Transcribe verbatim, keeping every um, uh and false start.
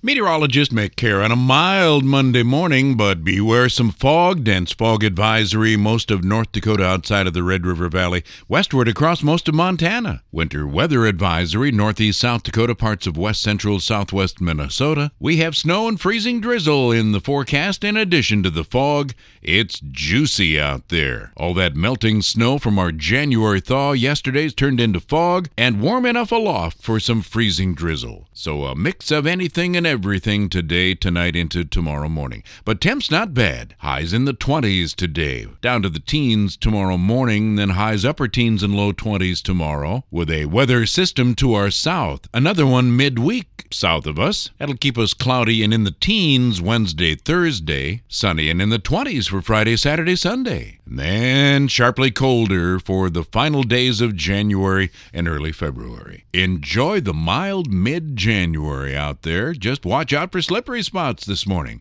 Meteorologist Mick Care on a mild Monday morning, but beware some fog. Dense fog advisory most of North Dakota outside of the Red River Valley, westward across most of Montana. Winter weather advisory northeast South Dakota, parts of west central southwest Minnesota. We have snow and freezing drizzle in the forecast in addition to the fog. It's juicy out there. All that melting snow from our January thaw yesterday's turned into fog and warm enough aloft for some freezing drizzle. So a mix of anything and everything today, tonight, into tomorrow morning. But temps not bad. Highs in the twenties today. Down to the teens tomorrow morning, then highs upper teens and low twenties tomorrow. With a weather system to our south. Another one midweek south of us. That'll keep us cloudy and in the teens Wednesday, Thursday. Sunny and in the twenties for Friday, Saturday, Sunday. And then sharply colder for the final days of January and early February. Enjoy the mild mid-January out there. Just watch out for slippery spots this morning.